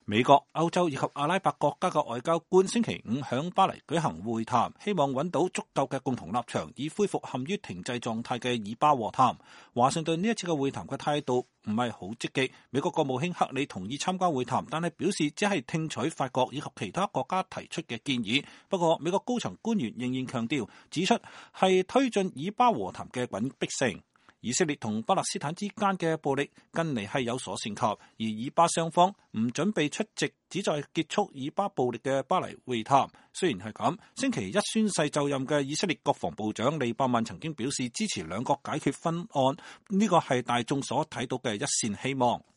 美國、歐洲以及阿拉伯國家嘅外交官星期五響巴黎舉行會談，希望揾到足夠嘅共同立場，以恢復陷於停滯狀態嘅以巴和談。華盛頓呢一次嘅會談嘅態度唔係好積極。美國國務卿克里同意參加會談，但係表示只係聽取法國以及其他國家提出嘅建議。不過美國高層官員仍然強調，指出係推進以巴和談嘅緊迫性。以色列同巴勒斯坦之間嘅暴力近嚟係有所升級，而以巴雙方唔準備出席旨在結束以巴暴力嘅巴黎會談。雖然係咁，星期一宣誓就任嘅以色列國防部長利伯曼曾經表示支持兩國解決方案，呢個係大眾所睇到嘅一線希望。